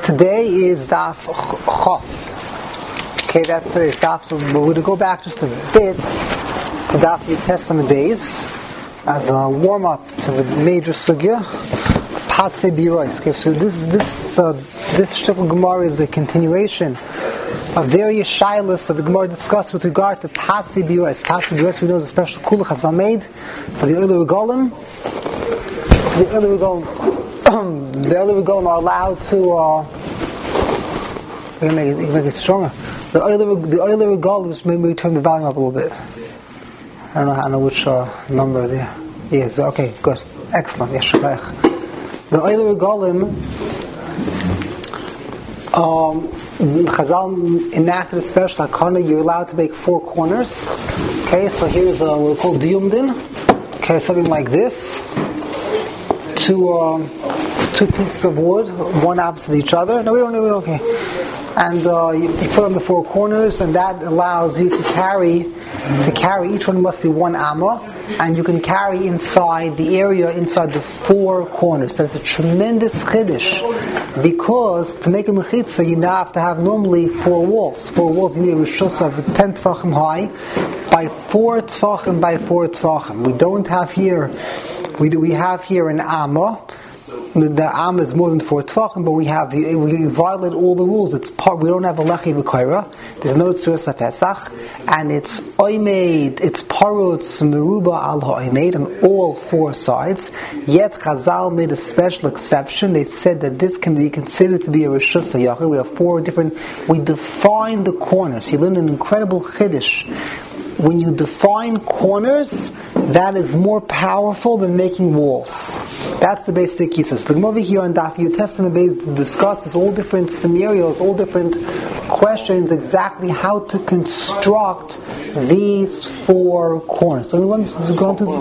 Today is Daf Chof. Okay, that's today's Daf. So we're going to go back just a bit to Daf Yutes on the days as a warm up to the major sugya of Pasei Birois. Okay, so this shtickle Gemara is a continuation of various shilas that the Gemara discussed with regard to Pasei Birois. Pasei Birois, we know, is a special kula Chazal made for the Oilei Regalim. The Oilei Regalim are allowed to make it stronger. The Oilei Regalim, maybe we turn the volume up a little bit. I don't know which number there. Yes, okay, good. Excellent. Yes, the Oilei Regalim, Chazal enacted a special hakana. You're allowed to make 4 corners. Okay, so here's what we call diyumdin. Okay, something like this. Two pieces of wood, one opposite each other. No, we don't. Okay, and you put on the 4 corners, and that allows you to carry. Each one must be 1 amma, and you can carry inside the area inside the 4 corners. That's a tremendous chiddush, because to make a mechitza, you now have to have normally 4 walls. 4 walls, you need a rishus of 10 tefachim high by 4 tefachim by 4 tefachim. We don't have here. We have here an amma. The amma is more than 4 tefachim, but we violate all the rules. We don't have a lechi v'kaira. There's no tzuras pesach, and it's oimed. It's parutz meruba al ha'oimed on all 4 sides. Yet Chazal made a special exception. They said that this can be considered to be a rishus hayachid. We have 4 different. We define the corners. You learn an incredible chiddush. When you define corners, that is more powerful than making walls. That's the basic key. So the Gemara here on Daf Yutes discusses all different scenarios, all different questions, exactly how to construct these 4 corners. So everyone's going to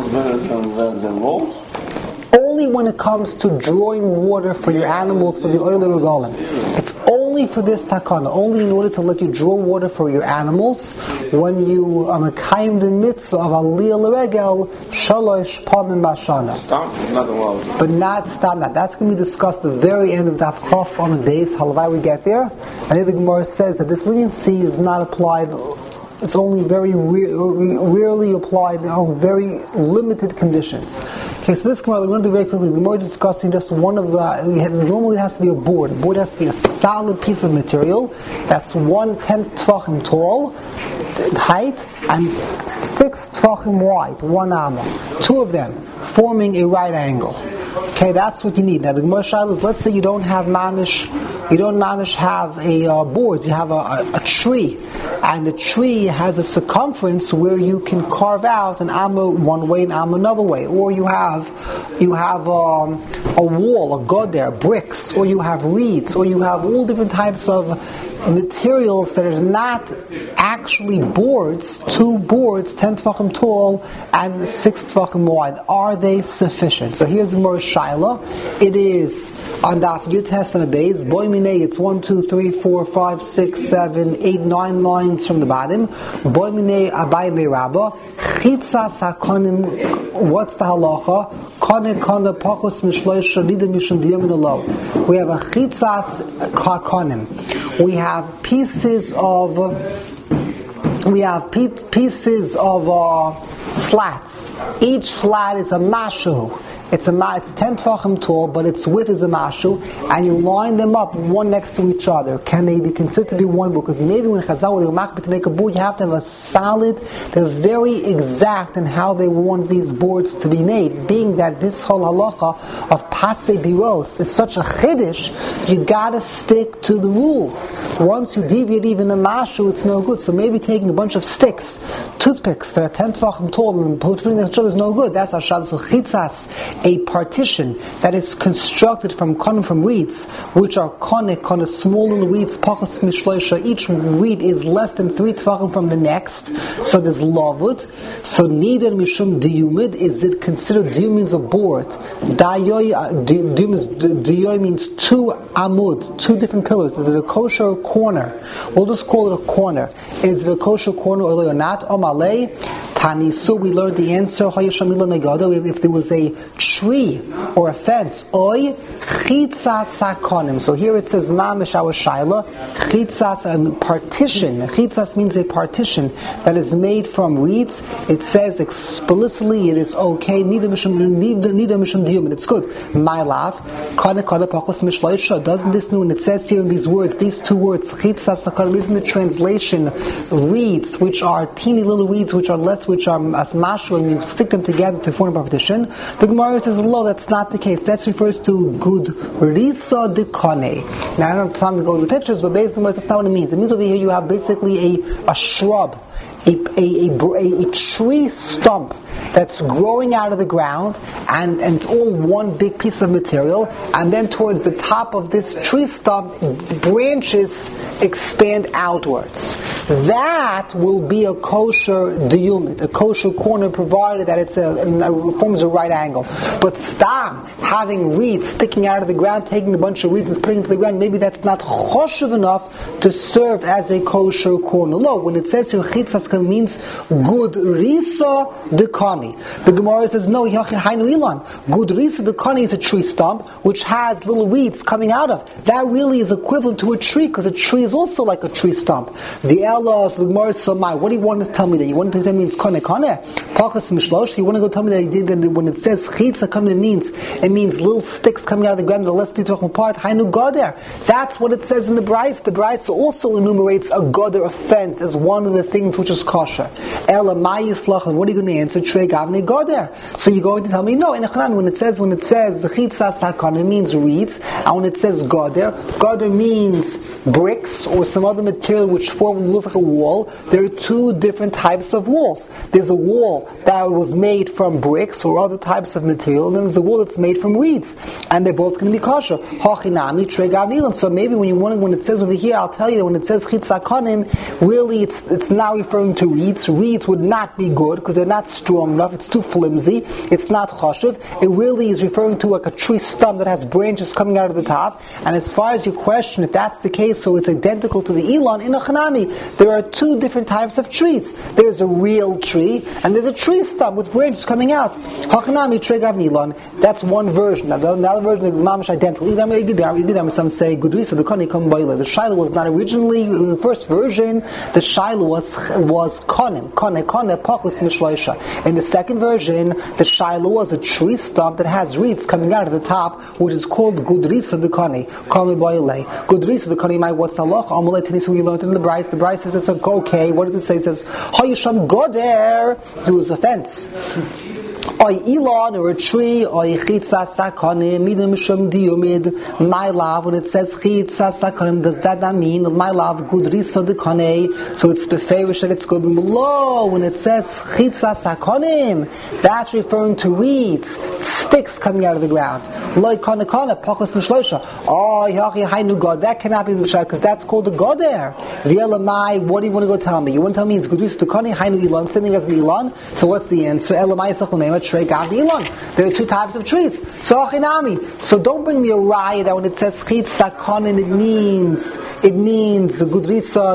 only when it comes to drawing water for your animals for the Oilei Regalim. It's only for this takana, only in order to let you draw water for your animals when you mekayim the mitzvah of aliyah l'regel shalosh pamim b'shana. But not stop that. That's going to be discussed at the very end of Daf Chof on the days. Halavai we get there. And the Gemara says that this leniency is not applied. It's only very rarely applied on very limited conditions. Okay, so this Gemara, we're going to do very quickly. The Gemara is discussing just one of the. Normally, it has to be a board. A board has to be a solid piece of material that's 1/10 tefachim tall, height, and 6 tefachim wide, 1 amma. 2 of them forming a right angle. Okay, that's what you need. Now the Gemara Shaila is, let's say you don't have mamish have a board. You have a tree, and the tree has a circumference where you can carve out an amma one way and amma another way, or you have a wall, a god there, bricks, or you have reeds, or you have all different types of materials that are not actually boards, 2 boards, 10 tefachim tall and 6 tefachim wide. Are they sufficient? So here's the Gemara Shaila. It is on Daf Yutes on the base. Boy minei, it's 1, 2, 3, 4, 5, 6, 7, 8, 9 lines from the bottom. Boy minei abai meiraba. Chitzas hakonim. What's the halacha? Kone pachos mishloisha nida mishum diyamin alo. We have a chitzas hakonim. We have pieces of slats. Each slat is a mashu. It's 10 tefachim tall, but its width is a mashu, and you line them up one next to each other. Can they be considered to be one? Because maybe when Chazal will to make a board, you have to have a solid. They're very exact in how they want these boards to be made. Being that this whole halacha of Pasei Biros is such a chiddush, you gotta stick to the rules. Once you deviate even a mashu, it's no good. So maybe taking a bunch of sticks, toothpicks that are 10 tefachim tall and putting them together is no good. That's our shad. So chitzas, a partition that is constructed from reeds, which are kone small little reeds, pachos mishloisha. Each reed is less than 3 tefachim from the next. So there's lavud. So neither mishum diyumid, is it considered diyum means a board. Diyoy means 2 amud, 2 different pillars. Is it a kosher corner? We'll just call it a corner. Is it a kosher corner or not? Omalei. Tani, so we learned the answer. If there was a tree or a fence, oy chitzas sakonim. So here it says mamish our shaila. Chitzas, a partition. Chitzas means a partition that is made from reeds. It says explicitly it is okay. Neither mishum diyum. It's good. My love. Doesn't this mean when it says here in these words, these two words, chitzas sakonim, isn't the translation reeds, which are teeny little reeds, which are less, which are as mashu, and you stick them together to form a partition? The Gemara says, no, that's not the case. That refers to good risa de kane. Now I don't have time to go to the pictures, but basically that's not what it means. It means over here you have basically a shrub, a tree stump that's growing out of the ground, and it's all one big piece of material, and then towards the top of this tree stump, branches expand outwards. That will be a kosher diyumit, a kosher corner, provided that it forms a right angle. But stam, having reeds sticking out of the ground, taking a bunch of reeds and putting it into the ground, maybe that's not choshev enough to serve as a kosher corner. No, when it says here chitzas means good risa dekani. The Gemara says no, hainu ilan. Good risa dekani is a tree stump which has little reeds coming out of. That really is equivalent to a tree, because a tree is also like a tree stump. The Ella, so the Gemara says, what do you want to tell me that? You want to tell me it's kane kane? Pachas mishlosh. You want to go tell me that when it says chitzas kane, it means little sticks coming out of the ground, the less they talk apart. Hainu goder. That's what it says in the Bryce. The Bryce also enumerates a goder offense as one of the things which is kosher. Ella mayislach. What are you going to answer? Trey gavne goder. So you're going to tell me no. In Echanami, when it says chitzas hakon, it means reeds, and when it says goder means bricks or some other material which looks like a wall. There are two different types of walls. There's a wall that was made from bricks or other types of material, and then there's a wall that's made from reeds, and they're both going to be kosher. Hachinami trei gavnilan. So maybe when it says over here, I'll tell you that when it says chitzas hakonim, really it's now referring to reeds. Reeds would not be good because they're not strong enough. It's too flimsy. It's not choshev. It really is referring to like a tree stump that has branches coming out of the top. And as far as your question, if that's the case, so it's identical to the Elon in a Chanami, there are two different types of trees. There's a real tree, and there's a tree stump with branches coming out. Hachanami trei gavni Elon. That's one version. Now the other version is mamish identical. Some say Gudrisa the Kani Kam Baila. The Shiloh was not originally in the first version. The Shiloh was konim, kone pachus mishloisha. In the second version, the Shiloh was a tree stump that has reeds coming out of the top, which is called Gudrisa the Kani Kami Baile. Gudrisa the Kani. What's Allah? Amalei Tenis. We learned in the Bryce. The Bryce says it's okay. What does it say? It says Hayisham Goder. There was a fence. Oy Elon, or a tree, oy chitzas sakonim, midim shum diyumid, my love, when it says chitzas sakonim, does that not mean, my love, good riso dekane, so it's beferish that it's good below, when it says chitzas sakonim, that's referring to reeds, sticks coming out of the ground. Loy kane kane, pachos mishloisha, oh, yachi hainu god, that cannot be mishloisha, because that's called the god there. V'elamai, what do you want to go tell me? You want to tell me it's good riso dekane, hainu Elon, sitting as an Elon, so what's the answer? Elamai sachlonema, there are two types of trees. So don't bring me a raya that when it says chitzas hakonim, it means gudrisa,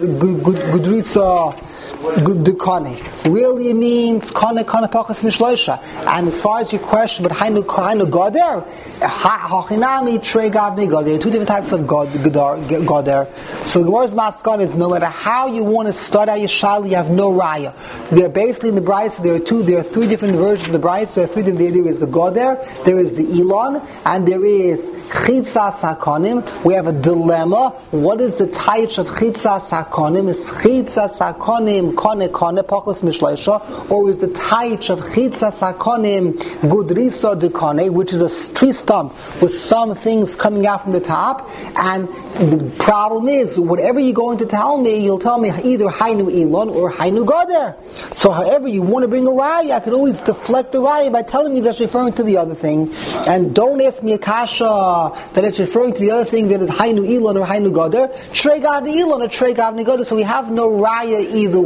Dukane. Really it means kane pachas mishloisha. And as far as your question, but hainu goder, hachinami trei gavni goder. There are two different types of goder. So the Gemara's maskan is no matter how you want to start out your shal, you have no raya. They're basically in the Bryce. There are three different versions of the Bryce. There is the goder, there is the Elon, and there is chitzas hakonim. We have a dilemma. What is the taich of chitzas hakonim? Is chitzas hakonim kane pachos mishloisha, or is the taich of chitzas hakonim gudrisa dekane, which is a tree stump with some things coming out from the top? And the problem is, whatever you're going to tell me, you'll tell me either hainu Elon or hainu goder. So however you want to bring a raya, I could always deflect the raya by telling me that's referring to the other thing. And don't ask me a kasha that it's referring to the other thing that is hainu Elon or hainu goder. Trei gavni Elon or trei gavni goder. So we have no raya either way.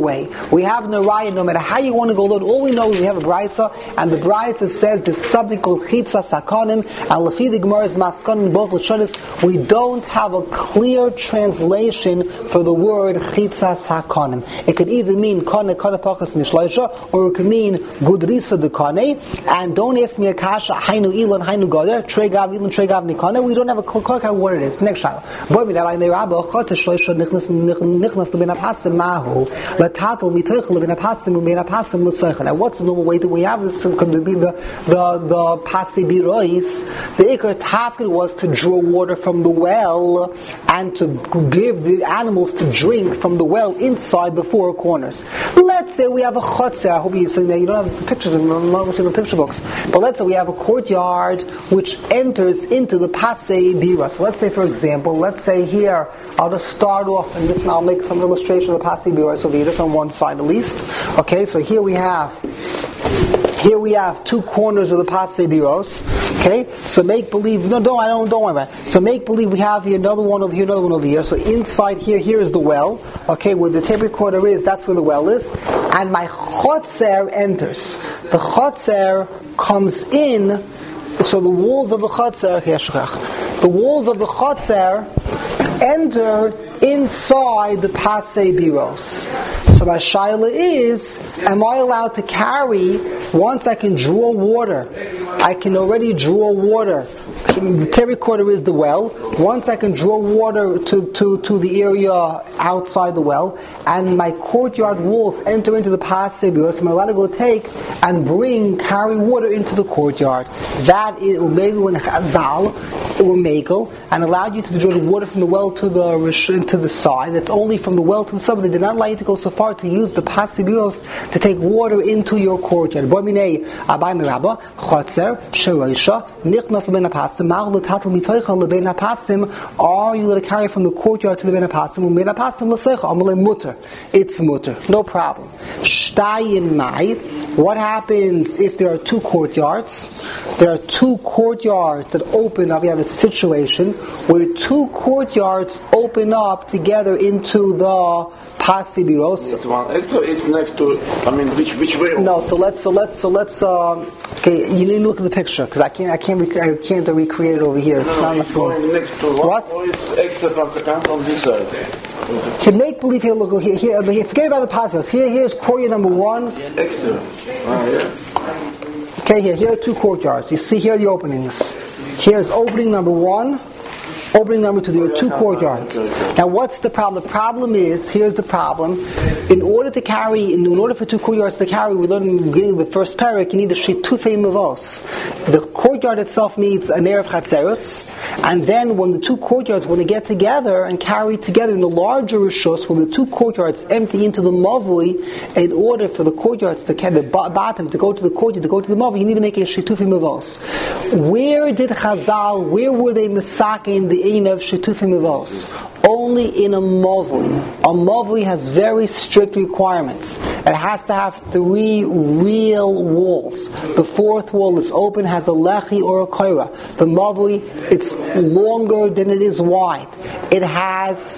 way. We have an araya, no matter how you want to go load, all we know is we have a brisa, and the brisa says there's something called chitza sakonim, and lafi the Gemara's maskon in both lashonis. We don't have a clear translation for the word chitza sakonim. It could either mean kane pachas mishloisha, or it could mean gudrisa de kane. And don't ask me a kasha hainu ilan hainu goder tregav ilan tregav nikane. We don't have a clear what it is. Next shayla. Boy mi dalai meiraba chata shloisha nichnas lebin apasim mahu latatel mitoichel lebin apasim u'bein apasim l'soichel. Now, what's the normal way that we have this? Could be the pasi birois. The ikar tafkid was to draw water from the well and to give the animals to drink from the well inside the four corners. Let's say we have a chotzer. I hope you're saying that you don't have the pictures in the picture books. But let's say we have a courtyard which enters into the pasei bira. So let's say, for example, let's say here, I'll just start off and I'll make some illustration of the pasei bira. So just on one side at least. Okay, so here we have two corners of the pasei biros. Okay, so make believe. No, don't worry about it. So make believe we have here another one over here, another one over here. So inside here is the well. Okay, where the tape recorder is, that's where the well is. And my chotzer enters. The chotzer comes in. So the walls of the chotzer, enter inside the pasei biros. So my shaila is, am I allowed to carry, once I can draw water, I can already draw water. The terracotta is the well. Once I can draw water to the area outside the well, and my courtyard walls enter into the pasei biros, am I allowed to go take and carry water into the courtyard? That is, maybe when Chazal or Mekel, and allowed you to draw the water from the well to the side. That's only from the well to the side. They did not allow you to go so far to use the pasei biros to take water into your courtyard. Are you allowed to carry from the courtyard to the ben hapasim? It's mutter, no problem. What happens if there are two courtyards? There are two courtyards that open up. We have a situation where two courtyards open up together into the pasei biros. It's one extra. It's next to. I mean, which way? No. So let's. Okay, you need to look at the picture because I can't recreate it over here. It's not on the phone. Next to what? Or it's extra from this side. Can make believe here. Look here. Forget about the pasei biros. Here's courtyard number one. Extra. Yeah. Okay, here are two courtyards. You see here are the openings. Here's opening number one. Opening number two, there are two courtyards. Now what's the problem? The problem is, here's the problem. In order for two courtyards to carry, we learned in the beginning of the first parak, you need a shitufei mavos. The courtyard itself needs an erev chatzeros, and then when the two courtyards want to get together and carry together in the larger rishos, when the two courtyards empty into the mavui, in order for the courtyards to the bottom to go to the courtyard, to go to the mavui, you need to make a shitufei mavos. Where where were they misaking the ein of shitufei mavos? Only in a mavui. A mavui has very strict requirements. It has to have 3 real walls. The fourth wall is open, has a lechi or a koira. The mavui, it's longer than it is wide. It has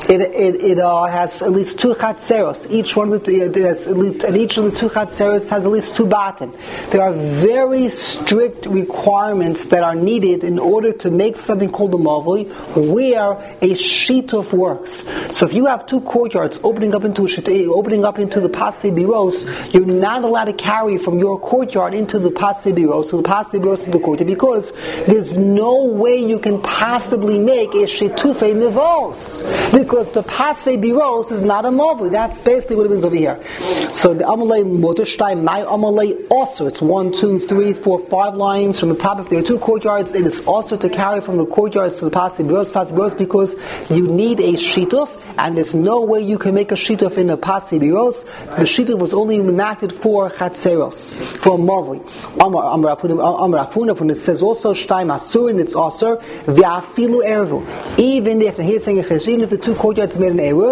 at least 2 chatzeros. Each of the 2 chatzeros has at least 2 batim. There are very strict requirements that are needed in order to make something called a mavui, where a shituf works. So if you have 2 courtyards opening up into the pasei biros, you're not allowed to carry from your courtyard into the pasei biros, so the pasei biros to the courtyard, because there's no way you can possibly make a shitufei mivos, because the pasei biros is not a mavui. That's basically what it means over here. So the amalei motorstein, my amalei also, it's 1, 2, 3, 4, 5 lines from the top. If there are 2 courtyards, it is also to carry from the courtyards to the pasei biros, because you need a shituf, and there's no way you can make a shituf in the pasei biros. The shituf was only enacted for chatzeros, for mavui. Amar Afuna, when it says also shtaim asur, and it's asur v'afilu erevu. Even if he's saying even if the 2 courtyards made an eruv,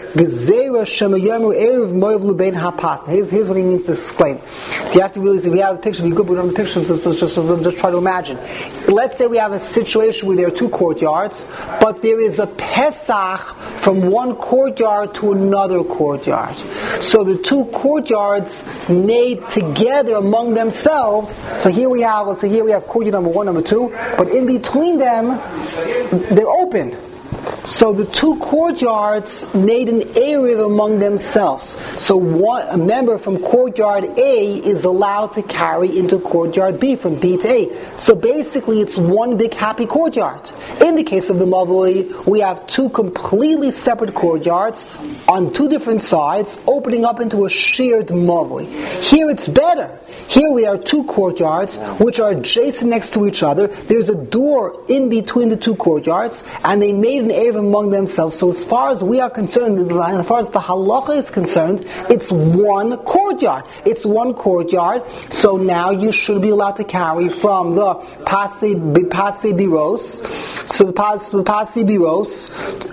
Gezerah shemayamu erev moav lubein hapas. Here's what he means to explain. You have to realize, if we have a picture, we don't have a picture, so just try to imagine. Let's say we have a situation where there are two courtyards, but there is a Pesach from one courtyard to another courtyard. So the two courtyards made together among themselves. So here we have, let's say here we have courtyard number 1, number 2, but in between them, they're open. So the two courtyards made an Erev among themselves. So a member from courtyard A is allowed to carry into courtyard B, from B to A. So basically it's one big happy courtyard. In the case of the Mavui, we have two completely separate courtyards on two different sides, opening up into a shared Mavui. Here it's better. Here we are two courtyards which are adjacent next to each other. There's a door in between the two courtyards, and they made an Erev among themselves. So as far as we are concerned, as far as the halacha is concerned, it's one courtyard. It's one courtyard. So now you should be allowed to carry from the Pasi Biros, so the Pasi Biros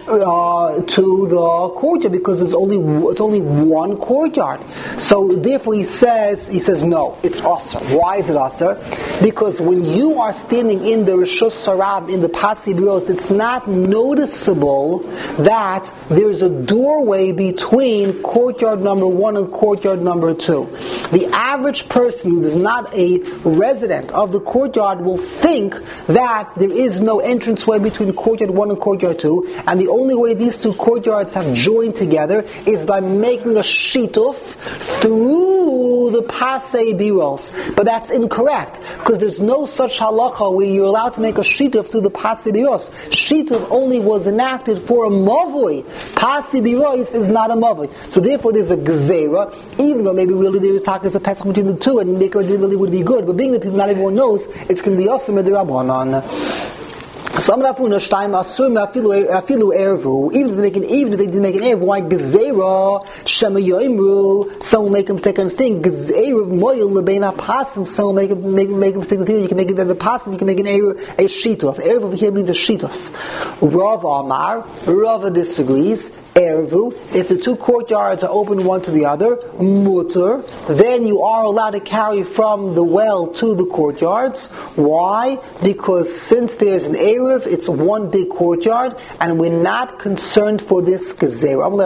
to the courtyard, because it's only one courtyard. So therefore he says no, it's Asr. Why is it Asr? Because when you are standing in the Rishus Sarab, in the Pasi Biros, it's not noticeable that there's a doorway between courtyard number 1 and courtyard number 2. The average person who is not a resident of the courtyard will think that there is no entranceway between courtyard 1 and courtyard 2, and the only way these two courtyards have joined together is by making a shituf through the Pasei Biros. But that's incorrect, because there's no such halacha where you're allowed to make a shituf through the Pasei Biros. Shituf only was enacted for a mavui. Pasei Biros is not a mavui. So therefore there's a gezerah, even though maybe really there is takas a pesach between the two, and maker really would be good, but being that people not everyone knows, it's going to be asur midrabanan. Some rafuna shtaim asur afilu ervu. Even if they didn't make an ervu, why gezerah shema yoimru? Some will make a mistake and think gezerah moyel lebein hapasim. Some will make a mistake and think you can make it the pasim. You can make an ervu a shituf. Ervu over here means a shituf. Rav Amar, Rav disagrees. Ervu, if the two courtyards are open one to the other, mutter, then you are allowed to carry from the well to the courtyards. Why? Because since there's an Erev, it's one big courtyard, and we're not concerned for this gezerah. I'll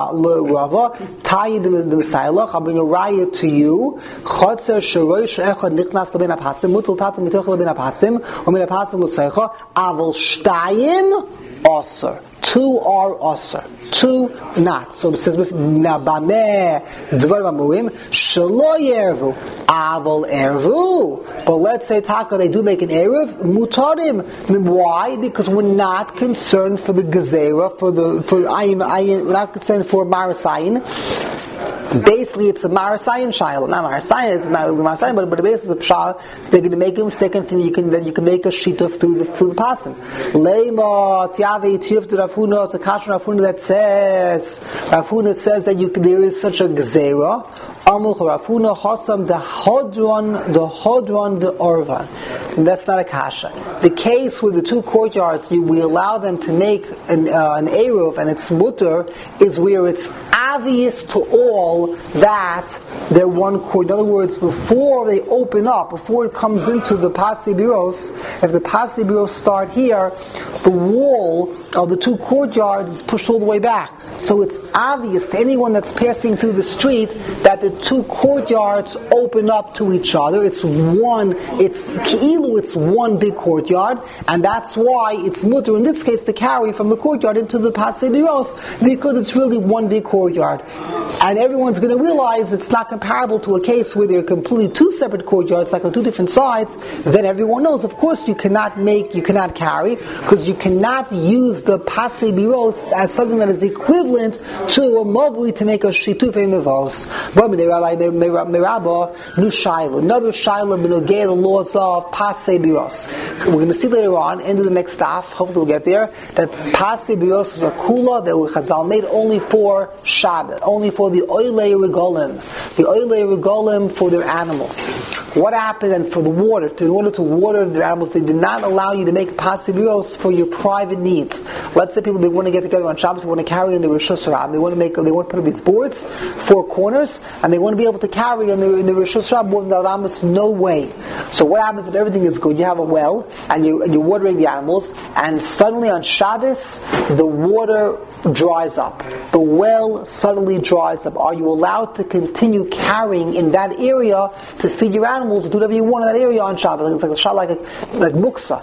bring a raya to you. Chotzer sherosh echad nichnas leben hapasim, mutal tatam mitoch leben hapasim, u'min hapasim l'seicha, aval shtayim osir. Two are asr, two not. So it says, "Nabameh dvar amurim shelo yervu aval ervu." But let's say taka they do make an erev mutarim. Why? Because we're not concerned for the gezerah, for ayin. We're not concerned for marasayin. Basically, it's a marasayin shiloh. Not marasayin, it's not really marasayin, but basically it's a pshah. They're going to make a mistake, and then you can make a shituf through the pasim. Leima tiavi tiyuf to Rafuna. It's a kasher Rafuna that says that there is such a gezerah. Amul Rafuna Hosam the Hodron the Orvan. And that's not a kasha. The case with the two courtyards, we allow them to make an eruv and it's mutter, is where it's obvious to all that they're one court. In other words, before they open up, before it comes into the Pasei Biros, if the Pasei Biros start here, the wall of the two courtyards is pushed all the way back. So it's obvious to anyone that's passing through the street that the two courtyards open up to each other. It's one big courtyard, and that's why it's mutter in this case to carry from the courtyard into the Pasei Biros, because it's really one big courtyard. And everyone's going to realize it's not comparable to a case where there are completely two separate courtyards, like on two different sides. Then everyone knows, of course, you cannot carry, because you cannot use the Pasei Biros as something that is equivalent to a mavui to make a shitufei mevos. But another shaila b'nogei the laws of Pasei Biros. We're going to see later on, into the next staff, hopefully we'll get there, that Pasei Biros is a kula that Chazal made only for Shabbat, only for the oilei regolim for their animals. What happened? And for the water, in order to water their animals, they did not allow you to make Pasei Biros for your private needs. Let's say people, they want to get together on Shabbos, they want to carry in the Rishus Harab, they want to put up these boards, 4 corners, and they want to be able to carry in the Rishus Harab more than the Adamas. No way. So what happens if everything is good? You have a well, and you're watering the animals, and suddenly on Shabbos, the water dries up. The well suddenly dries up. Are you allowed to continue carrying in that area to feed your animals, or do whatever you want in that area on Shabbos? It's like muksa.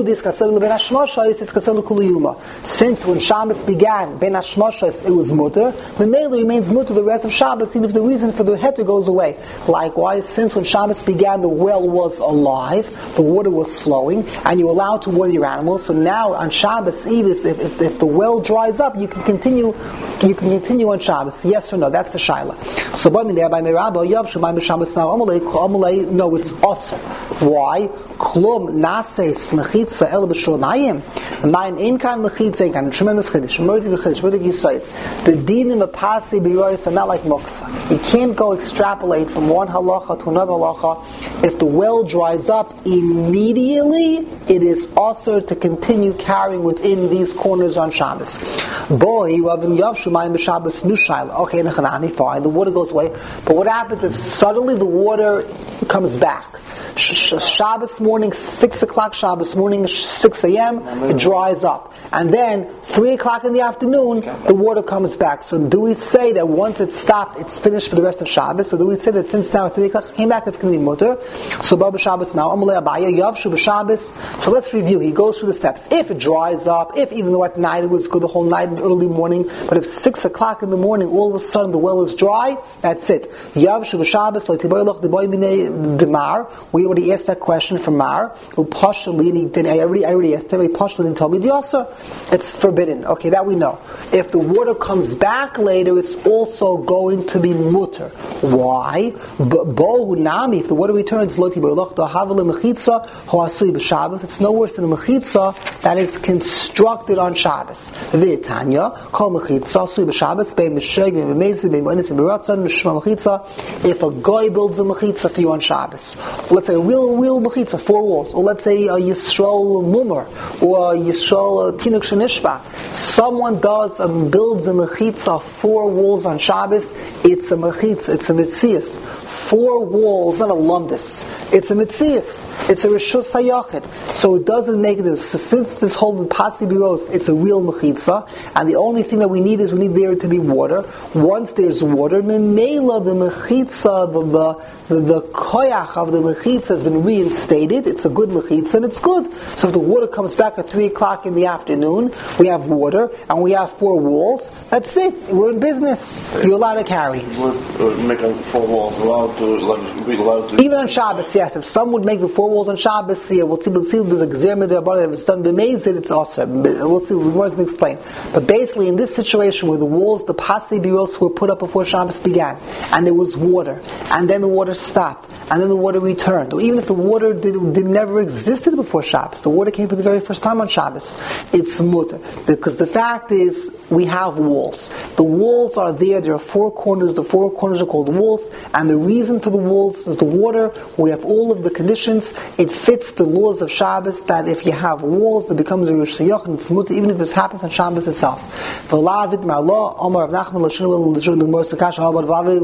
Since when Shabbos began, ben hashmashos, it was mutter. The mele remains mutter the rest of Shabbos, even if the reason for the heter goes away. Likewise, since when Shabbos began, the well was alive, the water was flowing, and you're allowed to water your animals. So now on Shabbos, even if the well dries up, you can continue on Shabbos. Yes or no? That's the shaila. So no, it's also. Why? Klum nase smechitza el b'shalmayim. Mayim inkan mechitza inkan. Tremendous chiddush. The dinim of pasi b'yoyis are not like moksa. You can't go extrapolate from one halacha to another halacha. If the well dries up immediately, it is also to continue carrying within these corners on Shabbos. Boy, Ravim Yavshu Mayim b'Shabbos Nushaila. Okay, nechanami, fine. The water goes away. But what happens if suddenly the water comes back? Shabbos morning, 6 o'clock, Shabbos morning, 6 a.m., it dries up. And then, 3 o'clock in the afternoon, the water comes back. So do we say that once it's stopped, it's finished for the rest of Shabbos? Or do we say that since now 3 o'clock came back, it's going to be mutter? So Baba Shabbos now, Amalei Abaya, Yavshu b'Shabbos. So let's review. He goes through the steps. If it dries up, if even though at night it was good the whole night and early morning, but if 6 o'clock in the morning, all of a sudden the well is dry, that's it. Yavshu b'Shabbos, we already asked that question from Mar, who partially, I already asked him, he partially didn't tell me the answer. It's forbidden. Okay, that we know. If the water comes back later, it's also going to be mutter. Why? Bohu nami, if the water returns, it's no worse than a mechitza that is constructed on Shabbos. V'tanya, call mechitza, asui b'Shabbos, bein b'sheg, bein b'mezid, bein b'onis, bein b'ratzon, b'shma mechitza. If a guy builds a mechitza for you on Shabbos, let's say a real mechitza, 4 walls, or let's say a Yisrael mumar, or a Yisrael tinuk shenishba. Someone builds a mechitza, 4 walls on Shabbos. It's a mechitza, it's a mitzias. 4 walls, not a lumdis. It's a mitzias. It's a rishus hayachid. So it doesn't make this. Since this whole pasi biros, it's a real mechitza, and the only thing that we need there to be water. Once there's water, memela the mechitza, the koyach of the mechitza has been reinstated. It's a good mechitza, and it's good. So if the water comes back at 3 o'clock in the afternoon, we have water, and we have 4 walls. That's it. We're in business. You're allowed to carry. Make 4 walls. Allowed to. Even on Shabbos, yes. If some would make the 4 walls on Shabbos, yeah, we'll see there's a gzir midrabanan. If it's done b'mezid, it's also. We'll see. The Gemara can explain. But basically, in this situation where the walls, the pasi biros, were put up before Shabbos began, and there was water, and then the water stopped, and then the water returned, or even if the water never existed before Shabbos, the water came for the very first time on Shabbos, it's mutter. Because the fact is, we have walls. The walls are there. There are 4 corners. The 4 corners are called walls, and the reason for the walls is the water. We have all of the conditions. It fits the laws of Shabbos that if you have walls, it becomes a rish sayach, and it's mutter, even if this happens on Shabbos itself. V'lavid ma'allah, Omar Rav Nachman l'shinu l'zruk, the Gemara zakasha, but v'lavid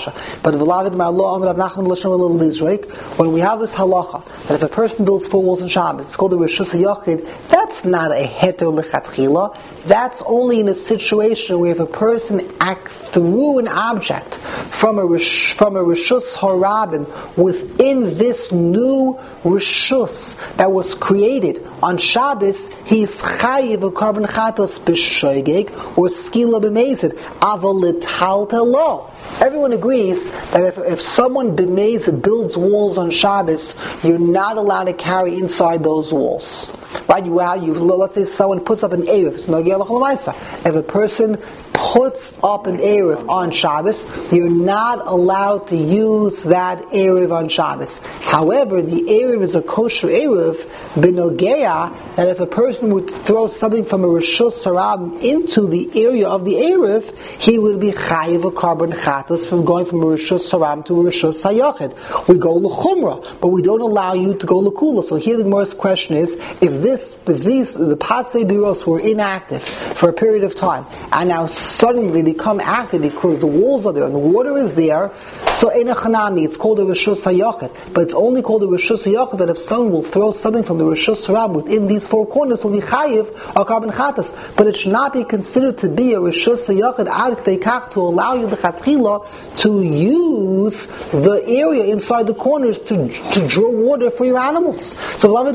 ma'allah, Omar Rav Nachman l'shinu l'zruk. When we have this halacha that if a person builds 4 walls on Shabbos, it's called a rish sayachid. That's not a heter lechatchila. That's only in a situation where if a person threw an object from a rishus harabim within this new rishus that was created on Shabbos, he's chayiv a carbon chatos b'shoigeg or skila b'mezid aval litalta lo. Everyone agrees that if someone b'mezid builds walls on Shabbos, you're not allowed to carry inside those walls. Right? Let's say someone puts up an eruv. If a person puts up an Erev on Shabbos, you're not allowed to use that Erev on Shabbos. However, the Erev is a kosher Erev, b'nogea, that if a person would throw something from a Rishus Harabim into the area of the Erev, he would be chayiv a carbon chatas from going from a Rishus Harabim to a Rishus Hayachid. We go l'chumra, but we don't allow you to go l'kula. So here the Gemara's question is, if the Pasei Biros were inactive for a period of time, and now suddenly become active because the walls are there and the water is there, so Eina Chanami, it's called a Rishus Hayachid. But it's only called a Rishus Hayachid that if someone will throw something from the Rishus Harabim within these four corners, will be chayiv or carbon chatas. But it should not be considered to be a Rishus Hayachid ad k'dei kach to allow you the chatchila to use the area inside the corners to draw water for your animals. So the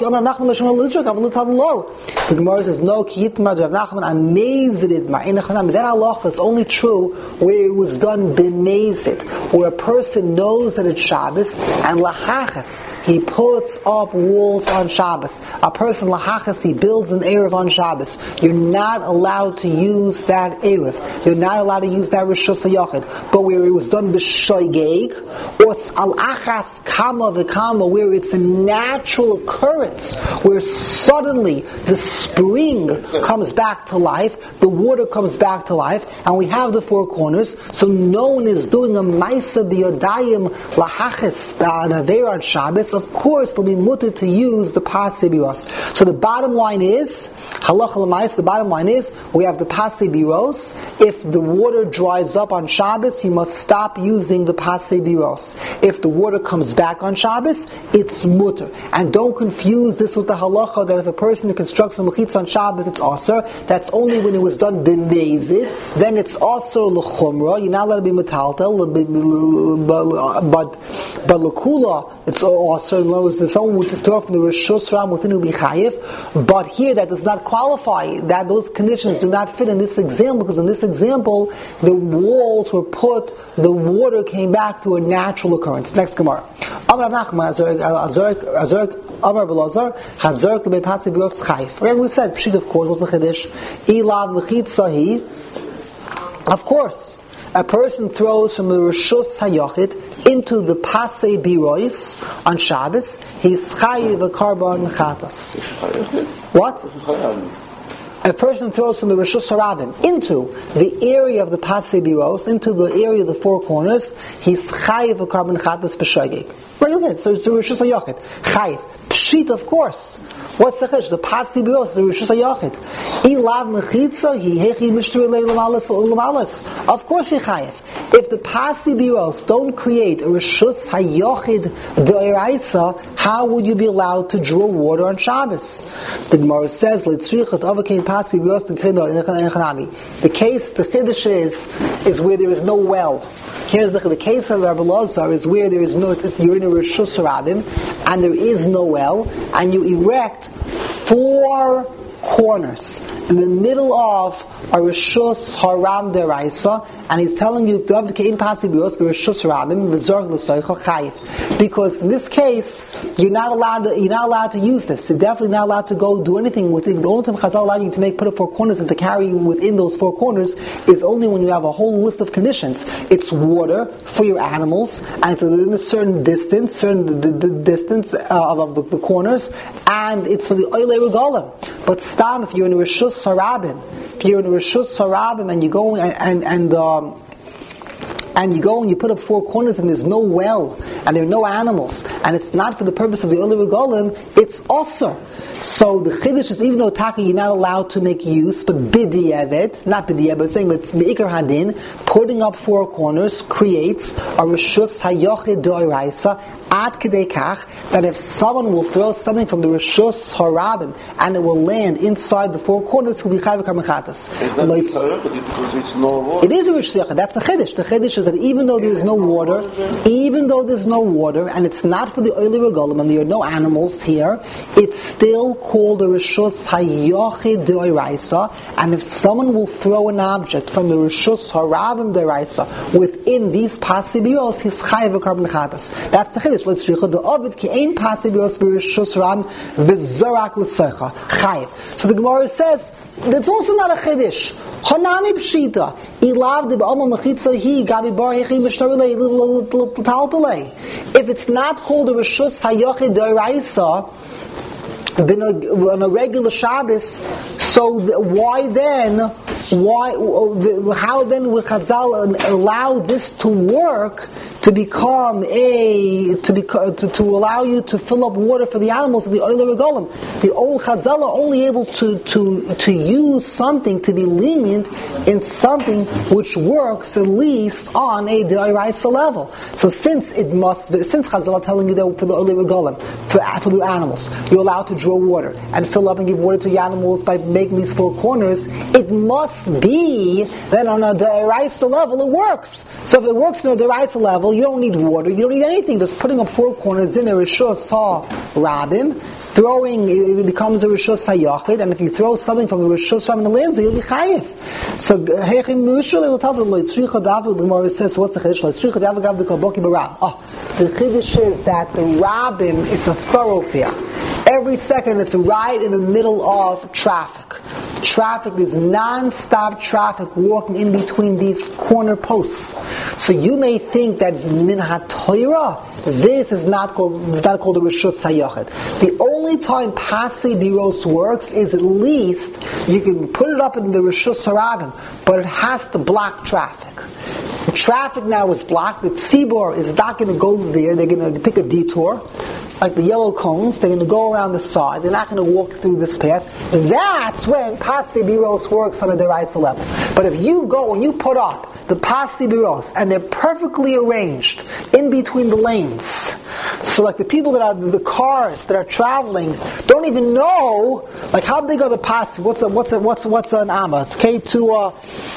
Gemara says, no, ki yitmar Rav Nachman amazed mar. That halacha is only true where it was done b'mezid, where a person knows that it's Shabbos and lahachas, he puts up walls on Shabbos. A person lahachas, he builds an Erev on Shabbos. You're not allowed to use that Erev. You're not allowed to use that Rishus HaYachid. But where it was done b'shoigeg, or al achas kama v'kama, where it's a natural occurrence, where suddenly the spring comes back to life, the water comes back to life, and we have the four corners, so no one is doing a Maisa b'yodayim lahachis an Aveira on Shabbos. Of course, it'll be mutter to use the Pasei Biros. So the bottom line is, halacha l'mais, the bottom line is, we have the Pasei Biros. If the water dries up on Shabbos, you must stop using the Pasei Biros. If the water comes back on Shabbos, it's mutter. And don't confuse this with the halacha that if a person constructs a mechitza on Shabbos, it's aser. That's only when it was done b'mezid. Then it's also l'chumra. You're not allowed to be metaltel, but l'kula, it's also, in other words, if someone would throw from the Rishus Ram within, it would be chayiv. But here that does not qualify, that those conditions do not fit in this example, because in this example, the walls were put, the water came back through a natural occurrence. Next Gemara. Amar Rav Nachman, Amar Belazar, Hazarek l'bei Pasei Biros chayiv. Again, we said, Pshit, of course, was a chiddush. Ilav mechitzahi, of course. A person throws from the Rishus HaYachid into the Pasei Biros on Shabbos, he's chayiv a carbon chatas. What? A person throws from the Rishus Harabim into the area of the Pasei Biros, into the area of the four corners, he's chayiv a carbon chatas b'shogeg. Right, so it's the Rishus HaYachid. Chayiv. Pshit, of course. What's the chish? The Pasei Biros is the Rishus HaYachid. Ilav mechitza, hechi mishtri l'malas. Of course he chayiv. If the Pasei Biros don't create a Rishus HaYachid d'oraisa, how would you be allowed to draw water on Shabbos? The Gemara says, the case, the chiddush is where there is no well. Here's the case of Rabbi Lazar is where there is no, you're in a Rishus Harabim and there is no well, and you erect four corners in the middle of a Rishus Haram deraisa, and he's telling you to have the kein Pasei Biros be Rishus Harabim v'zorg l'soicha chayiv, because in this case you're not allowed to use this. You're definitely not allowed to go do anything with it. The only time Chazal allowed you to put up four corners and to carry within those four corners is only when you have a whole list of conditions. It's water for your animals, and it's within a certain distance, the distance of the corners, and it's for the oilei regalim. But stam, if you're in a Rishus Harabim, and you go and you put up four corners and there's no well and there are no animals and it's not for the purpose of the oilei regalim, it's osur. So the chiddush is, even though taka you're not allowed to make use, but b'di'evet, not b'di'evet, but saying, but it's me'ikar hadin, putting up four corners creates a Rishus HaYachid d'oraisa ad k'dei kach, that if someone will throw something from the Rishus Harabim and it will land inside the four corners, it will be chayiv carbon chatas. It is a Rishus HaYachid. That's the chiddush. The chiddush is that even though there's no water, and it's not for the oilei regalim, and there are no animals here, it's still called a Rishus HaYachid d'oraisa, and if someone will throw an object from the Rishus Harabim d'oraisa within these Pasei Biros, he's chayiv carbon chatas. That's the chiddush. Let's shricha the ovid ki ein Pasei Biros b'Rishus Harabim v'zorak l'soicha chayiv. So the Gemara says That's also not a chiddush. Hanami pshita. Ilav de ba'ama mechitza hi gabi bar hechi v'shtarilei l'taltalei. If it's not called a reshus hayachid d'oraisa on a regular Shabbos, so why then? How then would Chazal allow this to work to become to allow you to fill up water for the animals of the Oile Regalim? The old Chazal are only able to use something, to be lenient in something which works at least on a D'Oraisa level. So since Chazal are telling you that for the Oile Regalim, for the animals, you're allowed to draw water and fill up and give water to the animals by making these four corners, it must be that on a D'Oraisa level it works. So if it works on a D'Oraisa level, you don't need water, you don't need anything. Just putting up four corners in a Rishus HaRabim, throwing, it becomes a Rishus HaYachid, and if you throw something from a Rishus HaRabim in the lands, you'll be Chayif. So Hechim Rishul will tell the Leitzricha David, the Gemara says, so what's the Chiddush? Leitzricha David Gav the Kalboki Barab. The Chiddush is that the Rabim, it's a thoroughfare. Every second it's right in the middle of traffic. Traffic is non-stop traffic walking in between these corner posts. So you may think that min ha-Torah, this is not called a Rishus HaYachid. The only time Pasi Biros works is at least you can put it up in the Rishus HaRabim, but it has to block traffic. The traffic now is blocked. The tzibor is not going to go there. They're going to take a detour, like the yellow cones. They're going to go around the side. They're not going to walk through this path. That's when Pasi Biros works on a D'Oraisa level. But if you go and you put up the Pasi Biros and they're perfectly arranged in between the lanes, so like the people that are the cars that are traveling don't even know like how big are the Pasi. What's an amma? Okay, two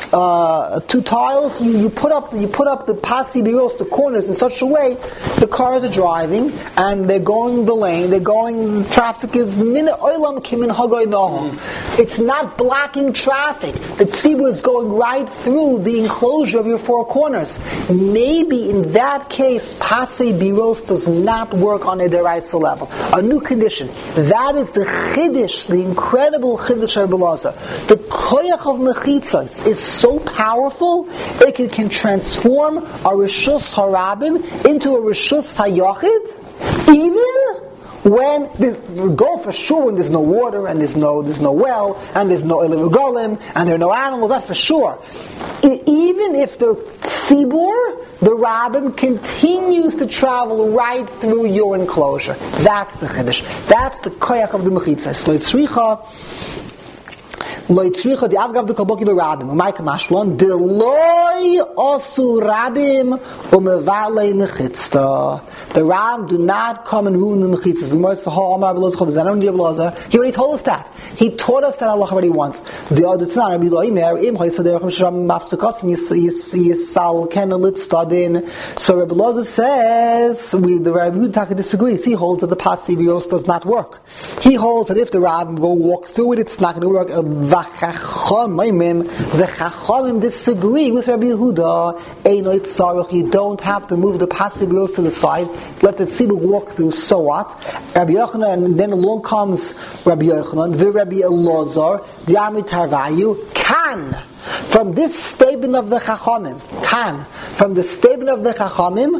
tiles. You put up the Pasi Biros, the corners in such a way the cars are driving and they're going the lane. Traffic is min olam kimin hagoy nohum. It's not blocking traffic. The tzibur is going right through the enclosure of your four corners. Maybe in that case, Pasi Biros does not work on a D'Oraisa level. A new condition. That is the chiddush, the incredible chiddush of Rebbe Elazar. The koyach of mechitzos is so powerful, it can transform a Rishus HaRabim into a Rishus HaYachid, even when go for sure when there's no water and there's no well and there's no Oile Regalim and there are no animals, that's for sure. Even if the tzibur, the Rabim, continues to travel right through your enclosure. That's the chiddush. That's the koyach of the mechitzah. Loitzricha the avgav the kaboki berabim. Umayka mashlon deloi osu rabim umevale mechitzta. The Rab do not come and ruin the mechitzas. The Gemara Sahal Amar Rebbe Elazar the Zanon Rebbe Elazar. He already told us that. He taught us that Allah already wants. The other tznan Rabbi Loimer im hoysaderachim shram mafsukas and yisal kenelit stadin. So Rebbe Elazar says the Rabbi Hudaka disagrees. He holds that the Pasi Biros does not work. He holds that if the Rab go walk through it, it's not going to work. The Chachamim disagree with Rabbi Yehuda. You don't have to move the Pasi Biros to the side. Let the tzibur walk through. So what? Rabbi Yochanan, and then along comes Rabbi Yochanan, Rabbi Elazar, the Amitarvayu, can. From this statement of the Chachamim, from the statement of the Chachamim,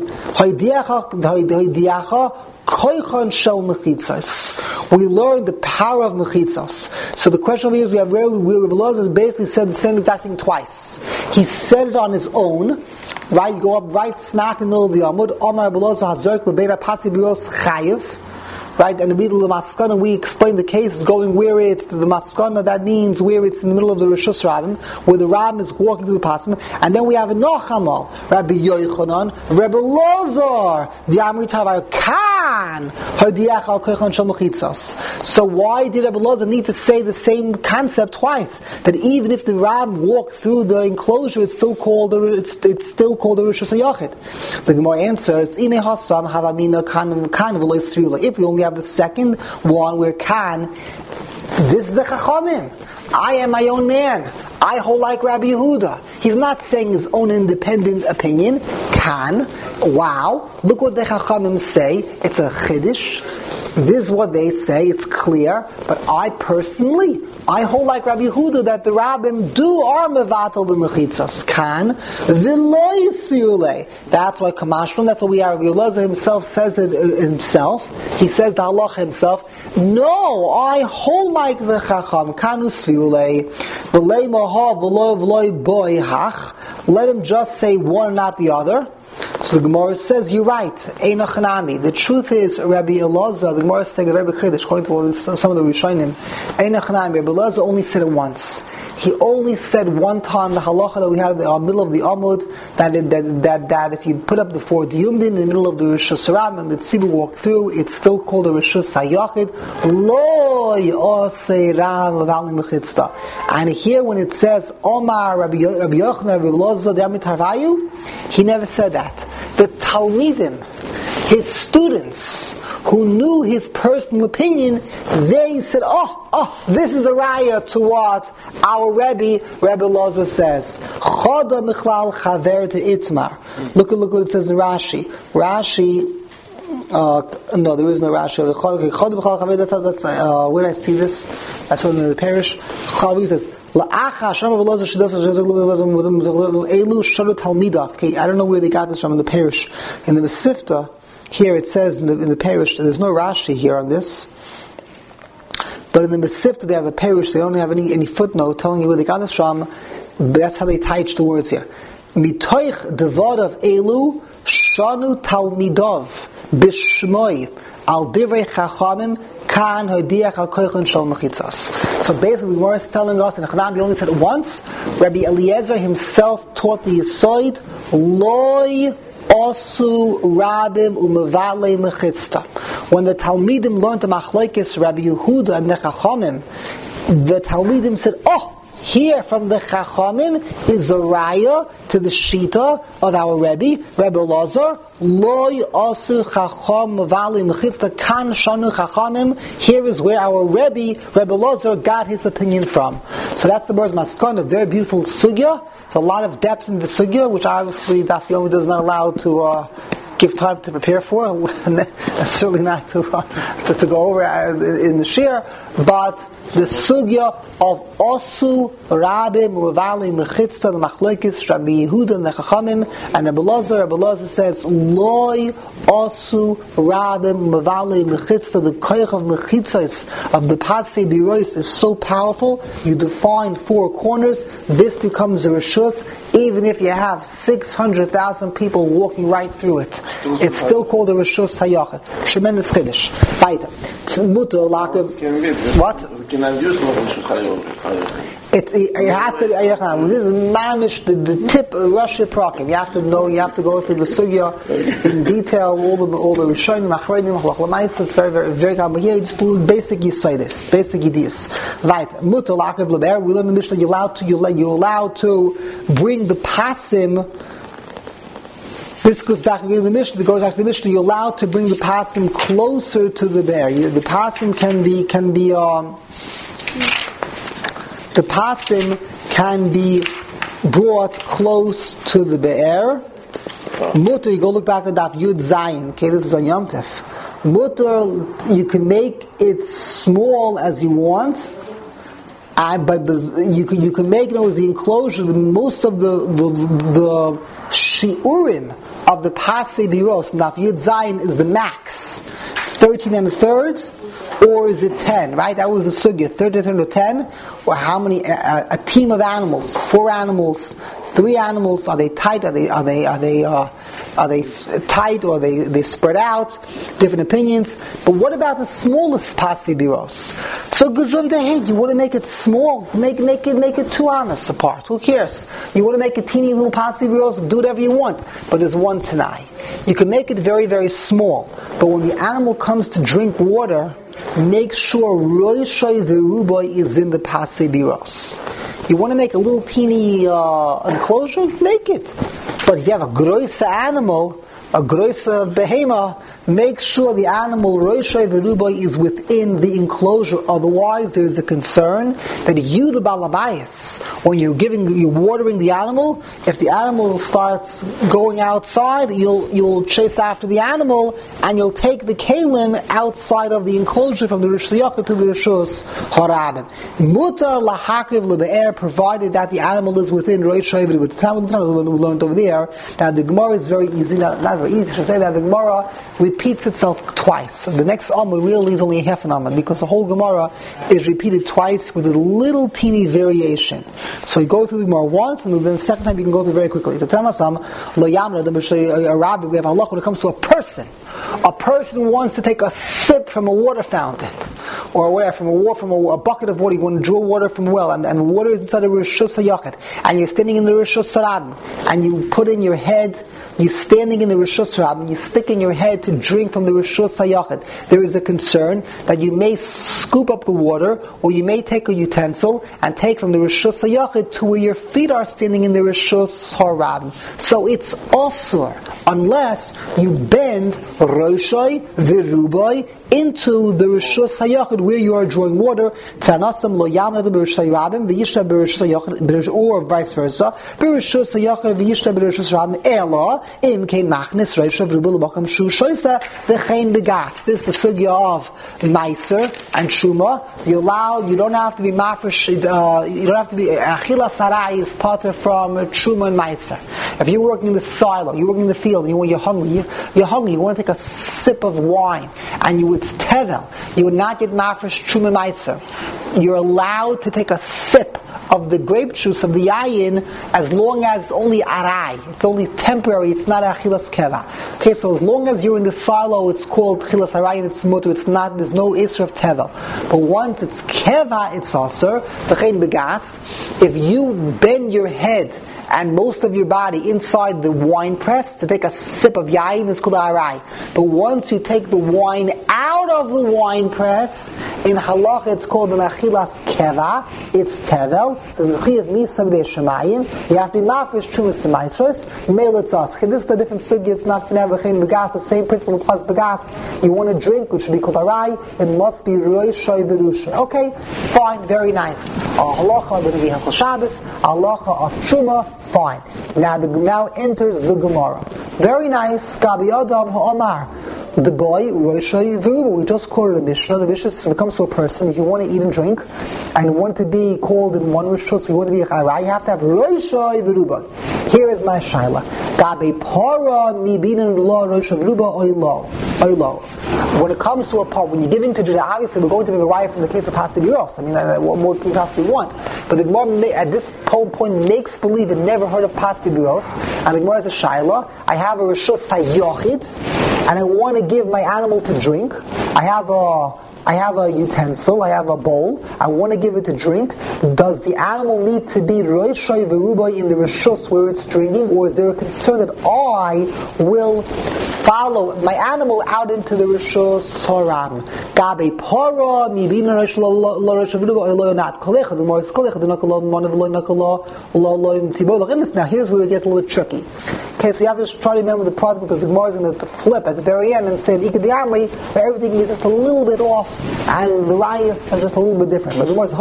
we learn the power of mechitzos. So the question over here is we have Rebbe Elazar has basically said the same exact thing twice. He said it on his own, right? Go up right smack in the middle of the Amud. Omar Rebbe Elazar hazork lebeira Pasi Biros chayiv. Right, and the middle of the maskana, we explain the case is going where it's the maskana. That means where it's in the middle of the Rishus Rabim, where the Rabim is walking through the pasim, and then we have a Nochamal, Rabbi Yochanan, Rebbe Elazar, the Amri Tavar Kan, Hadiach al Koichan Shel Mechitzos. So why did Rebbe Elazar need to say the same concept twice? That even if the Rabim walked through the enclosure, it's still called the Rishus HaYachid. The Gemara answers, Ime Hasam Havamina Kan V'Lo Yisrael. If we only have the second one where this is the Chachamim. I am my own man. I hold like Rabbi Yehuda. He's not saying his own independent opinion. Wow. Look what the Chachamim say. It's a chiddush. This is what they say, it's clear, but I hold like Rabbi Yehuda that the rabbim are mevatel the mechitzas, can, v'lo yisirulei. That's why Kamashron, that's what we are. Rabbi Elazar himself says it himself. He says the halacha himself. No, I hold like the chacham, kanu svirulei, v'lei maha v'loi boy hach. Let him just say one, not the other. So the Gemara says, you're right, Einach Nami. The truth is, Rabbi Elazar, the Gemara is saying, Rabbi Chiddush, according to some of the Rishonim, Einach Nami, Rabbi Elazar only said it once. He only said one time the halacha that we had in the middle of the Amud, that if you put up the 4 diyumdin in the middle of the Rishus Harabim and the tzibur walked through, it's still called a Rishus Hayachid. Lo yosei ram v'alim mechitzta. And here when it says Omar Rabbi Yochanan Rabbi Elazar D'Amrit Harvayu, he never said that. The Talmidim, his students, who knew his personal opinion, they said, this is a raya to what our Rabbi Elazar says. Choda michlal chaver to Itmar. Look what it says in Rashi. No, there is no Rashi. Choda michlal chaver, that's where did I see this? That's one in the parish. Chavi says, okay, I don't know where they got this from in the parish. In the Mesivta, here it says in the parish, there's no Rashi here on this, but in the Mesivta they have a parish, they don't have any footnote telling you where they got this from, but that's how they teach the words here. Mitoich devadav elu shanu talmidov bishmoi al divrei chachamim kan hodiach al koichon shal mechitzas. So basically, the Gemara is telling us, and Chanam only said it once, Rabbi Eliezer himself taught the Yisoid, loy osu rabim umevale mechitzta. When the Talmidim learned the machlokes Rabbi Yehuda and the Chachamim, the Talmidim said, here from the Chachamim is a raya to the Shita of our Rebbe Elazar. Loy asu Chacham v'ali mechitzta kan shanu Chachamim. Here is where our Rebbe Elazar got his opinion from. So that's the Ber's Maskon, a very beautiful sugya. There's a lot of depth in the sugya, which obviously Daf Yomi does not allow to give time to prepare for, and certainly not to go over in the shir, but the sugya of Osu Rabim Ravali Mechitzta, the Machlokes Rabbi Yehuda and the Chachamim, and Rabbi Elazar says Loi Osu Rabim Ravali Mechitzta. The koich of mechitzas of the Pasei Birois is so powerful. You define 4 corners. This becomes a reshus, even if you have 600,000 people walking right through it. It's still called a reshus hayachid. Tremendous chiddush. Weiter. What? It has to be this is mamish the tip of Rosh Prakim. You have to know. You have to go through the sugya in detail. All the rishonim, achronim, halachlamais. It's very, very, very complicated. Here, just a little basic yisaidis, basic ideas. Right, mutar lakav leber. We learn the Mishnah. You're allowed to bring the pasim. This goes back to the Mishnah. You're allowed to bring the pasim closer to the bear. The pasim can be brought close to the be'er. Mutter, you go look back at Daf Yud Zayin. Okay, this is on Yom Tov. Mutter, you can make it small as you want, but you can make the enclosure. Most of the shiurim of the Pasei Biros Daf Yud Zayin is the max. 13 and a third. Or is it 10? Right? That was the sugya. 13 or 10? Or how many? A team of animals, 4 animals, 3 animals. Are they tight? Are they tight? Or are they spread out? Different opinions. But what about the smallest Pasei Biros? So Guzum Dehid, you want to make it small? Make it 2 amas apart. Who cares? You want to make a teeny little Pasei Biros? Do whatever you want. But there's one Tanai. You can make it very, very small. But when the animal comes to drink water, make sure Roshai Verubai is in the Pasei Biros. You want to make a little teeny enclosure? Make it. But if you have a gross animal, a groisa behema, make sure the animal roishay v'rubai is within the enclosure. Otherwise, there is a concern that you, the balabayas, when you're watering the animal, if the animal starts going outside, you'll chase after the animal and you'll take the kalim outside of the enclosure from the rishus hayachid to the rishus harabim. Mutar lahakriv lebe'er, provided that the animal is within roishay v'rubai. The time we learned over there. Now the Gemara is very easy. Not very easy. I should say that the Gemara repeats itself twice. So the next Amud really is only a half an Amud, because the whole Gemara is repeated twice with a little teeny variation. So you go through the Gemara once, and then the second time you can go through very quickly. So Tanasam lo yamra, a rabbi, we have halach when it comes to a person. A person wants to take a sip from a water fountain, or whatever, from a bucket of water. You want to draw water from a well, and the water is inside the rishus hayachid, and you're standing in the rishus harabim, and you put in your head. You're standing in the rishus harabim, you stick in your head to drink from the rishus hayachid. There is a concern that you may scoop up the water, or you may take a utensil and take from the rishus hayachid to where your feet are standing in the rishus harabim. So it's asur unless you bend roshai v'rubai into the rishus hayachid where you are drawing water. Tanasam lo yamna the rishus harabim v'yishta b'rishus hayachid, or vice versa. B'rishus hayachid v'yishta b'rishus harabim ela im kein machnis roshai v'rubai l'makam shu shoysa v'chein begas. This is the sugya of meiser and truma. You don't have to be mafresh. You don't have to be achila sarai is pater from truma and meiser. If you're working in the silo, you're working in the field, and you're hungry. You want to take a sip of wine, and it's tevel. You would not get mafresh truma meiser. You're allowed to take a sip of the grape juice of the yayin as long as it's only arai. It's only temporary. It's not achilas keva. Okay, so as long as you're in the silo, it's called achilas arai and it's mutter. It's not. There's no isra of tevel. But once it's keva, it's also v'chein begas. If you bend your head and most of your body inside the wine press to take a sip of yayin, it's called arai. But once you take the wine out of the wine press, in halacha it's called an achilas keva. It's tevel. There's the chiyuv misam de shemayim. You have to be mafresh trumas to maisros. Melitzas. This is the different sugya. It's not finav v'chein begas. The same principle applies begas. You want to drink, which should be called arai. It must be roshai v'rusha. Okay, fine, very nice. Halacha going to be Hilchos Shabbos. Halacha of truma. Fine. Now enters the Gemara. Very nice. Gabi Adam ha'omar. The boy, Roshai V'ruba. We just quoted a Mishnah. The Mishnah, when it comes to a person, if you want to eat and drink, and want to be called in one Rishus, so you want to be a Charai, you have to have Roshai V'ruba. Here is my Shaila. Gabi Para mi binin lo Roshai V'ruba oilo. When it comes to a part, when you're giving to Judah, obviously we're going to make a riot from the case of Pasibiros. I mean, what more can you possibly want? But the Gemara at this point makes believe it never heard of Pasibiros, and the Gemara has a Shaila. I have a Rishus Hayochid, and I want to give my animal to drink. I have a utensil, I have a bowl, I want to give it to drink. Does the animal need to be roshai v'rubai in the rishus where it's drinking, or is there a concern that I will follow my animal out into the rishus haram? Gabe para mibina roshai roshai v'rubai lo not kolecha. The more is kolecha do not kolo manav lo not kolo lo tibolach. Now here's where it gets a little bit tricky. Okay, so you have to try to remember the problem, because the Gemara is going to flip at the very end and say the Ikadiyami, where everything is just a little bit off, and the rayas are just a little bit different. But the Gemara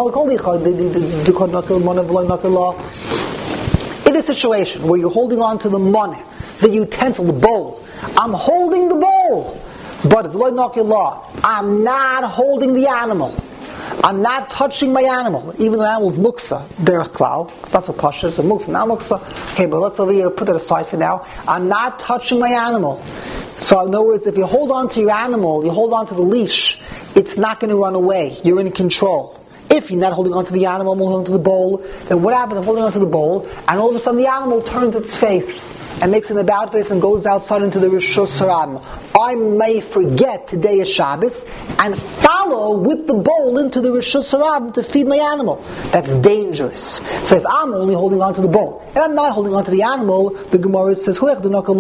says, in a situation where you're holding on to the money, the utensil, the bowl, I'm holding the bowl, but I'm not holding the animal. I'm not touching my animal, even though the animal's muksa, derech klal, because that's what pasha is, a muksa, not muksa. Okay, but let's over here put that aside for now. I'm not touching my animal. So in other words, if you hold on to your animal, you hold on to the leash, it's not going to run away. You're in control. If you're not holding on to the animal, I'm holding on to the bowl, then what happens? I'm holding on to the bowl, and all of a sudden the animal turns its face and makes an about face and goes outside into the Rishus Harabim. I may forget today is Shabbos and follow with the bowl into the Rishus Harabim to feed my animal. That's dangerous. So if I'm only holding on to the bowl and I'm not holding on to the animal, the Gemara says, I'm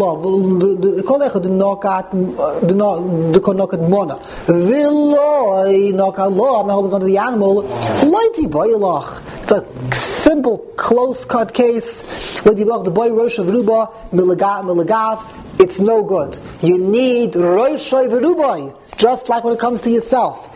not holding on to the animal. It's a simple, close-cut case. The boy Rosh of Ruba, Milagav, it's no good. You need roishay v'rubai, just like when it comes to yourself.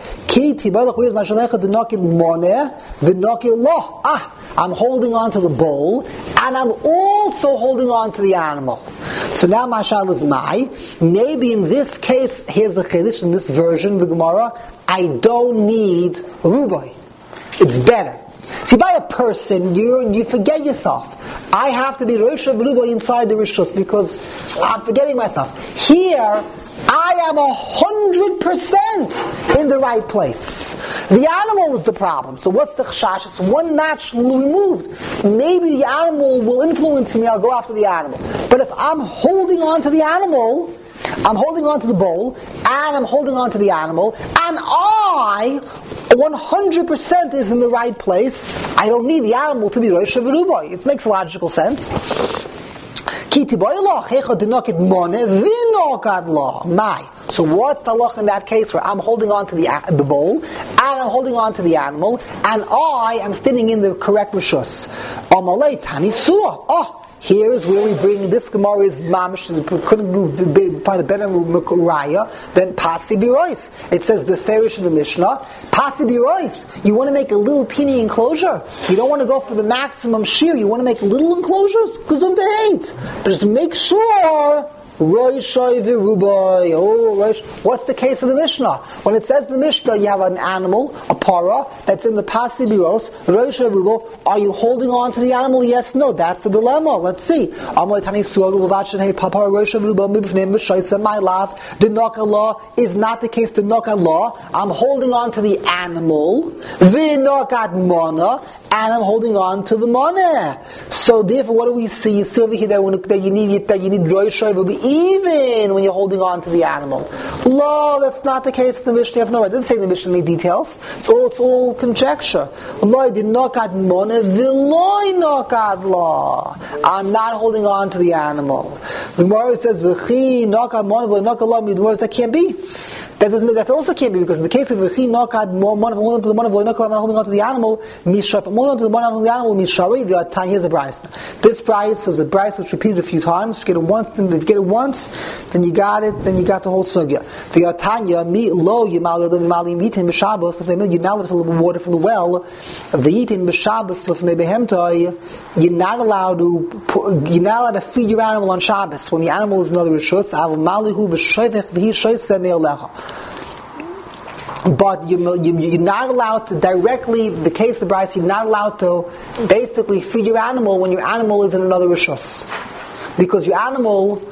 I'm holding on to the bowl, and I'm also holding on to the animal. So now mashal is maybe in this case, here's the chiddush in this version of the Gemara, I don't need rubai. It's better. See, by a person, you forget yourself. I have to be Rosh Rubai inside the Rishus because I'm forgetting myself. Here, I am 100% in the right place. The animal is the problem. So what's the chashash? It's one notch removed. Maybe the animal will influence me, I'll go after the animal. But if I'm holding on to the animal, I'm holding on to the bowl, and I'm holding on to the animal, and I 100% is in the right place, I don't need the animal to be Rosh V'rubai. It makes logical sense. So what's the halach in that case where I'm holding on to the bowl, and I'm holding on to the animal, and I am standing in the correct rishus? Here is where we bring this Gemara is mamish. Couldn't find a better raya than pasi birois. It says beferish in the Mishnah, pasi birois. You want to make a little teeny enclosure. You don't want to go for the maximum shear. You want to make little enclosures. Gesundheit. Just make sure. What's the case of the Mishnah? When it says the Mishnah, you have an animal, a para, that's in the pasi biros, are you holding on to the animal? Yes, no, that's the dilemma. Let's see. My love, the knock-Allah is not the case to knock-Allah. I'm holding on to the animal, and I'm holding on to the money. So therefore, what do we see? You see over here that you need Rosh Hashanah even when you're holding on to the animal. Lo, that's not the case in the Mishnah. You have no right. It doesn't say in the Mishnah any details. It's all conjecture. Lo, did knockad money, v'loi knockad law. I'm not holding on to the animal. The Gemara says v'chi knockad money, v'loi knockad law. The Gemara says that can't be. That also can't be, because in the case of v'chi knockad money, holding on to the money, v'loi knockad law, I'm not holding on to the animal. Mishra, I'm holding on to the money, not holding on to the animal. Mishari v'yatan. Here's a brayso. This brayso is a brayso which repeated a few times. You get it once, then you got it, then you got the whole sugya. V'yatanya mi lo yimal yitin b'shabbos l'fnei. You're not allowed to fill up water from the well. V'yitin b'shabbos l'fnei behemtoi. You're not allowed to feed your animal on Shabbos when the animal is another rishus. Av malihu v'shoivech v'hi shoiseh me'olecha. But you're not allowed to directly, the case of the brayso, you're not allowed to basically feed your animal when your animal is in another rishus. Because your animal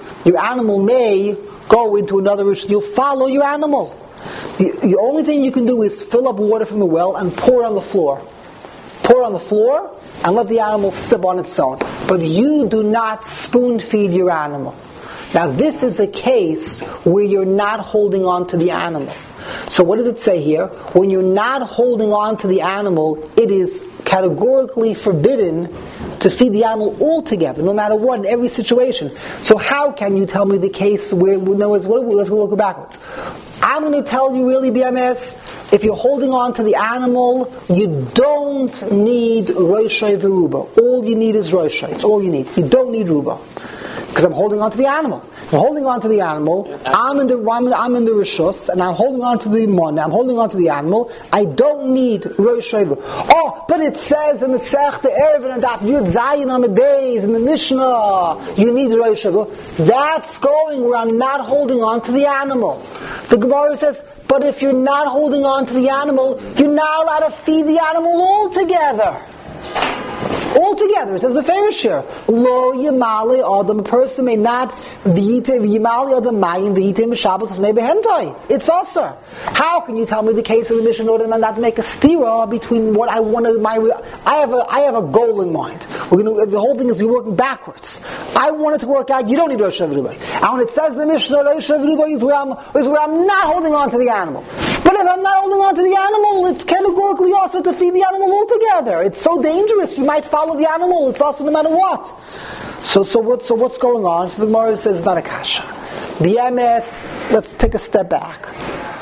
may go into another rishus. You'll follow your animal. The only thing you can do is fill up water from the well and pour it on the floor. Pour it on the floor and let the animal sip on its own. But you do not spoon feed your animal. Now this is a case where you're not holding on to the animal. So what does it say here? When you're not holding on to the animal, it is categorically forbidden to feed the animal altogether, no matter what, in every situation. So how can you tell me the case where, let's go backwards. I'm going to tell you really, BMS, if you're holding on to the animal, you don't need Roshai v'ruba. All you need is Roshai. It's all you need. You don't need ruba. Because I'm holding on to the animal. I'm holding on to the animal. I'm in the rishus, and I'm holding on to the money. I'm holding on to the animal. I don't need Rosh Hashanah. Oh, but it says in the Masechta Erevin and Daf Yud Zayin on the days in the Mishnah, you need Rosh Hashanah. That's going where I'm not holding on to the animal. The Gemara says, but if you're not holding on to the animal, you're not allowed to feed the animal altogether. Altogether, it says beferish here. Lo yimali adam, a person may not yimali adam mayim v'yitim b'shabbos l'fnei behemtoi. It's also. How can you tell me the case of the Mishnah order and not make a stira between what I want to? I have a goal in mind. The whole thing is we're working backwards. I want it to work out. You don't need Rosh Hashanah. And when it says in the Mishnah Rosh Hashanah is where I'm not holding on to the animal. But if I'm not holding on to the animal, it's categorically also to feed the animal altogether. It's so dangerous. You might follow the animal. It's also no matter what. So what's going on? So the Gemara says it's not a kasha. BMS. Let's take a step back.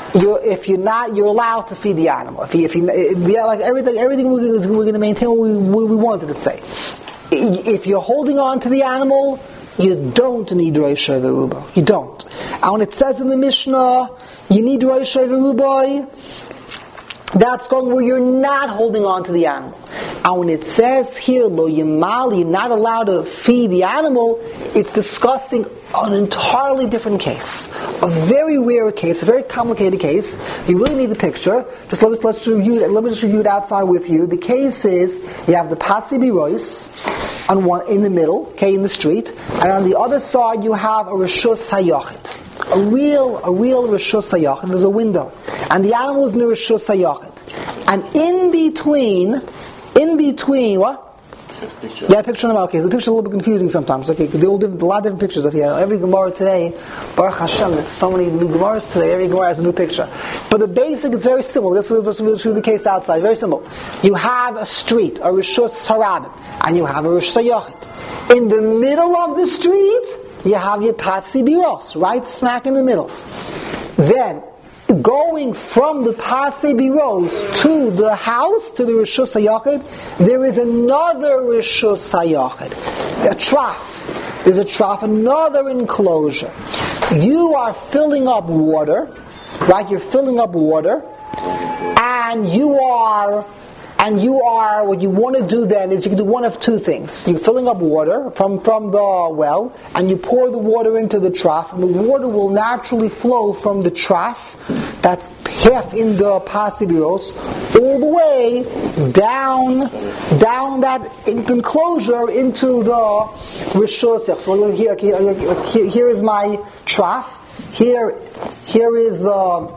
If you're not, you're allowed to feed the animal. Like everything we're going to maintain what we wanted to say. If you're holding on to the animal, you don't need Rosh V'Ruba. You don't. And when it says in the Mishnah, you need Rosh V'Ruba, that's going where you're not holding on to the animal. And when it says here, Lo Yimal, you're not allowed to feed the animal, it's discussing an entirely different case. A very rare case, a very complicated case. You really need the picture. Just let me just review it outside with you. The case is, you have the Pasi Birois on one in the middle, okay, in the street, and on the other side you have a Rishus HaYachid. A real Rishus HaYachid. There's a window. And the animal is in the Rishus HaYachid. And in between, what? Yeah, picture them. Okay, the picture is a little bit confusing sometimes. Okay, because a lot of different pictures of here. Every Gemara today, Baruch Hashem, there's so many new Gemaras today. Every Gemara has a new picture. But the basic is very simple. Let's review the case outside. Very simple. You have a street, a Rishus Harabim, and you have a Rishus HaYachid. In the middle of the street, you have your Pasi Biros, right smack in the middle. Then, going from the Pasi Biros to the house, to the Rishus HaYachid, there is another Rishus HaYachid. A trough. There's a trough, another enclosure. You are filling up water, right? You're filling up water, and you are, what you want to do then is you can do one of two things. You're filling up water from the well, and you pour the water into the trough, and the water will naturally flow from the trough, that's half in the Pasi Biros, all the way down that enclosure into the Rishus. So here is my trough. Here is the...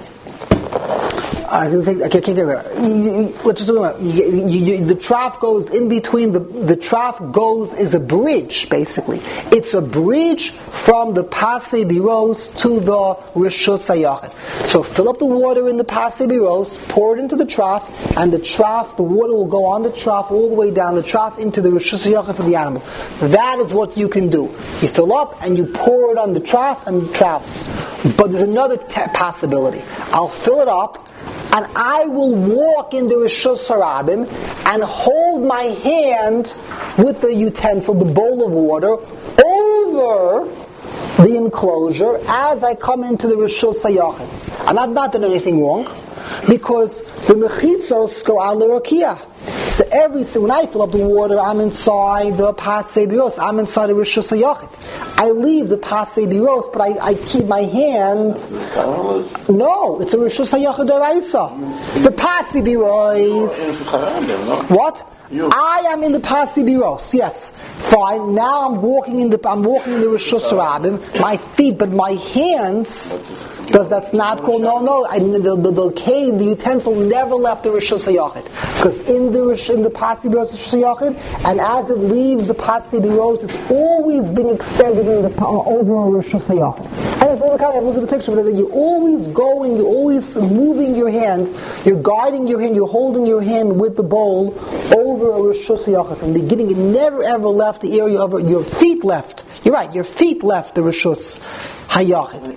I can't think of it. Let's just talk about the trough goes in between. The trough goes is a bridge, basically. It's a bridge from the Pasi Biros to the Rishus HaYachid. So fill up the water in the Pasi Biros, pour it into the trough, and the water will go on the trough all the way down the trough into the Rishus HaYachid for the animal. That is what you can do. You fill up and you pour it on the trough and it travels. But there's another possibility. I'll fill it up, and I will walk in the Rishus Harabim and hold my hand with the utensil, the bowl of water, over the enclosure as I come into the Rishus HaYachid. And I've not done anything wrong, because the mechitzos go al l'rakia. So when I fill up the water, I'm inside the Pasi Biros. I'm inside the Rishus HaYachid. I leave the Pasi Biros, but I keep my hand. No, it's a Rishus HaYachid D'Oraisa. The Pasi Biros. What? I am in the Pasi Biros. Yes, fine. Now I'm walking in the Rishus Harabim. My feet, but my hands. Because that's not called, the utensil never left the Rishus HaYachid. Because in the Pasi Biros Rishus HaYachid, and as it leaves the Pasi Biros, it's always been extended over a Rishus HaYachid. And look at the picture, but you're always going, you're always moving your hand, you're guiding your hand, you're holding your hand with the bowl over a Rishus HaYachid. From the beginning, it never ever left the area of it. Your feet left. You're right, your feet left the Rishus HaYachid.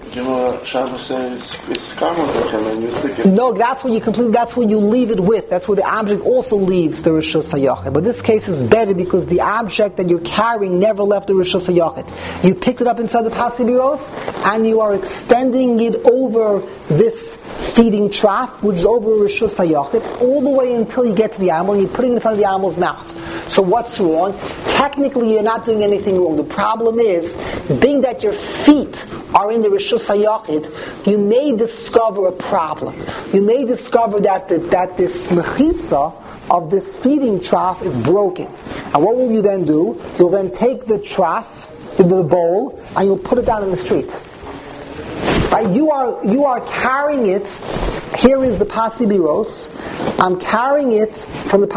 No, that's when you leave it with. That's where the object also leaves the Rishus HaYachid. But this case is better because the object that you're carrying never left the Rishus HaYachid. You picked it up inside the Pasi Biros, and you are extending it over this feeding trough, which is over Rishus HaYachid, all the way until you get to the animal, and you're putting it in front of the animal's mouth. So what's wrong? Technically, you're not doing anything wrong. The problem is, being that your feet are in the Rishus HaYachid, you may discover a problem. You may discover that this mechitza of this feeding trough is broken. And what will you then do? You'll then take the trough, the bowl, and you'll put it down in the street. Right? You are carrying it. Here is the Pasi Biros. I'm carrying it from the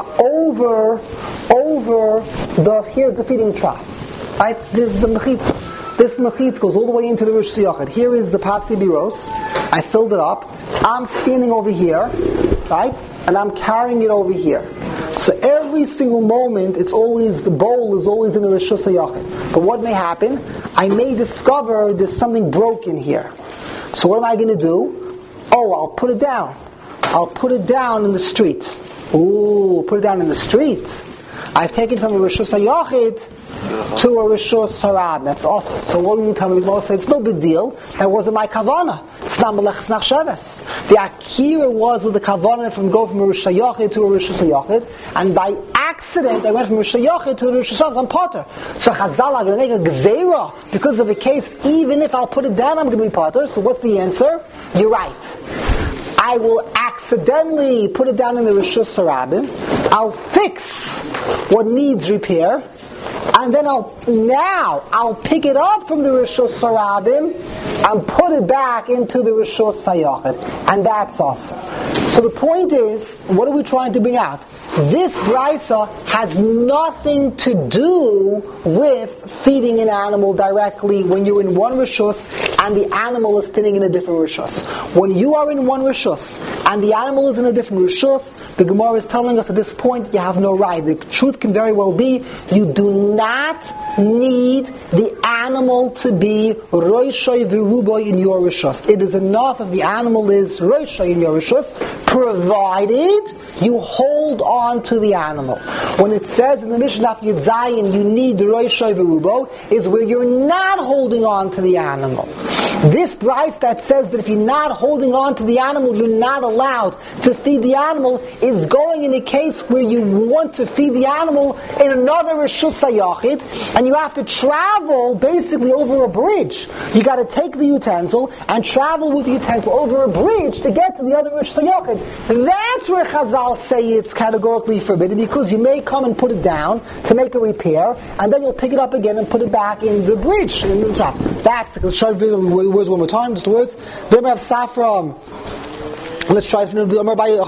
here's the feeding trough. Right? This is the mechitza. This mechitza goes all the way into the Rishus HaYachid. Here is the Pasi Biros. I filled it up. I'm standing over here, right? And I'm carrying it over here. So every single moment, the bowl is always in the Rishus HaYachid. But what may happen? I may discover there's something broken here. So what am I going to do? I'll put it down. I'll put it down in the street. Ooh, put it down in the street. I've taken from a Rishus HaYachid to a Rishus Harab. That's awesome. So what will you tell me? The say it's no big deal. That wasn't my kavanah. It's not Melech's Machshavas. The Akira was with the kavanah from go from a Rishus HaYachid to a Rishus HaYachid, and by accident I went from a Rishus HaYachid to a Rishus HaYachid on Potter. So Chazal are going to make a Gzeira because of the case. Even if I'll put it down, I'm going to be Potter. So what's the answer? You're right. I will accidentally put it down in the Rishus Harabim. I'll fix what needs repair, and then I'll pick it up from the Rishus Harabim and put it back into the Rishus HaYachid, and that's awesome. So the point is, what are we trying to bring out? This brisa has nothing to do with feeding an animal directly when you're in one rishus and the animal is sitting in a different rishus. When you are in one rishus and the animal is in a different rishus, the Gemara is telling us at this point you have no right. The truth can very well be you do not need the animal to be roishay v'ruboy in your rishus. It is enough if the animal is roishay in your rishus, provided you hold on to the animal. When it says in the Mishnah Yud Zayin you need roishay v'rubo, is where you're not holding on to the animal. This brayso that says that if you're not holding on to the animal, you're not allowed to feed the animal, is going in a case where you want to feed the animal in another Rishus HaYachid, and you have to travel basically over a bridge. You got to take the utensil and travel with the utensil over a bridge to get to the other Rishus HaYachid. That's where Chazal say it's categorically forbidden, because you may come and put it down to make a repair, and then you'll pick it up again and put it back in the bridge. That's the words one more time, just the words. Then we have Safra. Let's try to do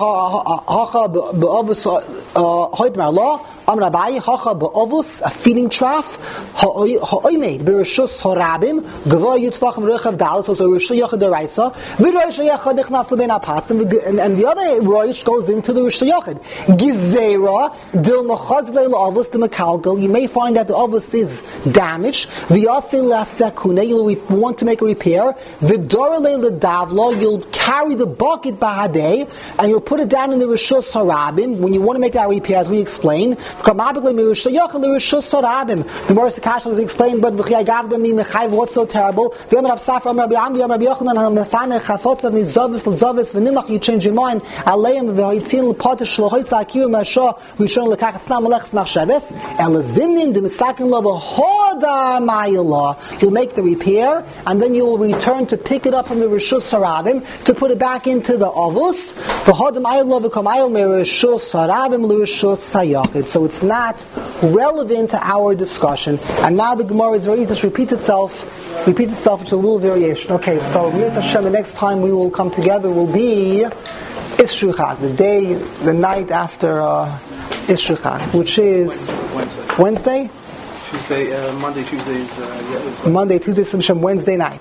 Amar Abaye, Hacha ba'ovus, a feeding trough, ha'oimed, b'rishus harabim, g'va yutfachim rechav dalos, so Rishus HaYachid d'oraisa, v'Rishus HaYachid nichnas l'bein ha'pasim, and the other Rosh goes into the Rishus HaYachid. Gizera, dil machaz le'la'ovus, the mekalgal, you may find that the ovus is damaged, v'yasei la'sekune, you'll want to make a repair, v'dora le'ledavla, you'll carry the bucket b'hadei, and you'll put it down in the Rishus Harabim, when you want to make that repair, as we explained. The Morris Kasha was explained, but what's so terrible? You change your mind. You'll make the repair, and then you will return to pick it up from the Rishus Harabim to put it back into the ovus. So it's not relevant to our discussion. And now the Gemara is ready to repeat itself. Which is a little variation. Okay, so the next time we will come together will be Isru Chag, the night after Isru Chag, which is Wednesday? Tuesday, Monday, Tuesday is Monday, Tuesday, Wednesday night.